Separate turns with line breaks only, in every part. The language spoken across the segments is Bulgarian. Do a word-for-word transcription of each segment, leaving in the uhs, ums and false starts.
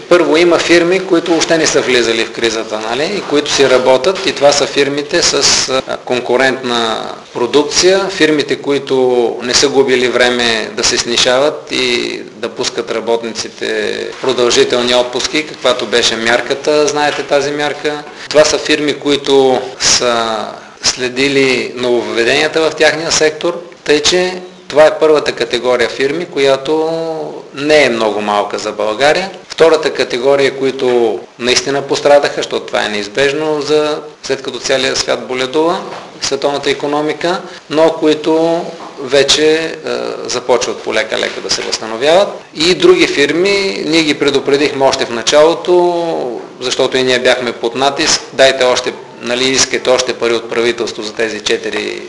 Първо, има фирми, които въобще не са влизали в кризата, нали? И които си работят, и това са фирмите с конкурентна продукция, фирмите, които не са губили време да се снишават и да пускат работниците продължителни отпуски, каквато беше мярката, знаете тази мярка. Това са фирми, които са следили нововведенията в тяхния сектор, тъй че това е първата категория фирми, която не е много малка за България. Втората категория, които наистина пострадаха, защото това е неизбежно, за, след като целият свят боледува, световната икономика, но които вече е, започват полека-лека да се възстановяват. И други фирми, ние ги предупредихме още в началото, защото и ние бяхме под натиск, дайте още, нали, искате още пари от правителство за тези четири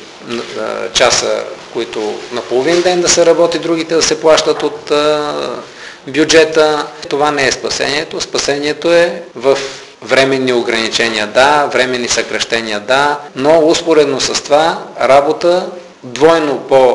часа, които на половин ден да се работи, другите да се плащат от а, бюджета. Това не е спасението. Спасението е в временни ограничения, да, временни съкращения, да, но успоредно с това работа двойно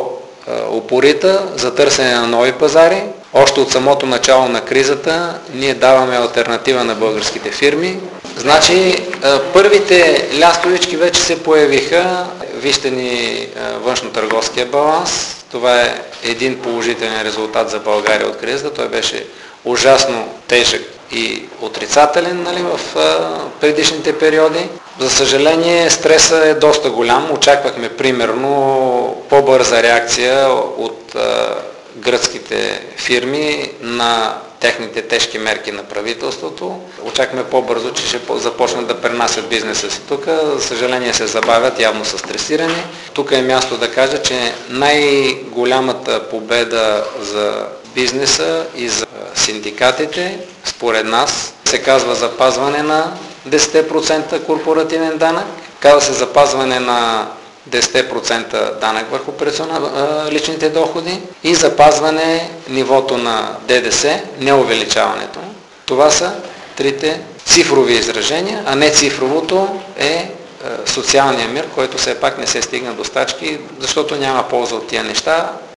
по-упорита за търсене на нови пазари. Още от самото начало на кризата ние даваме алтернатива на българските фирми. Значи първите лястовички вече се появиха. Вижте ни външно-търговския баланс. Това е един положителен резултат за България от кризата. Той беше ужасно тежък и отрицателен, нали, в предишните периоди. За съжаление, стресът е доста голям. Очаквахме примерно по-бърза реакция от гръцките фирми на техните тежки мерки на правителството. Очакваме по-бързо, че ще започнат да пренасят бизнеса си тук. За съжаление се забавят, явно са стресирани. Тук е място да кажа, че най-голямата победа за бизнеса и за синдикатите, според нас, се казва запазване на десет процента корпоративен данък, казва се запазване на десет процента данък върху личните доходи и запазване нивото на ДДС, не увеличаването. Това са трите цифрови изражения, а не цифровото е социалния мир, който все пак не се стигна до стачки, защото няма полза от тия неща.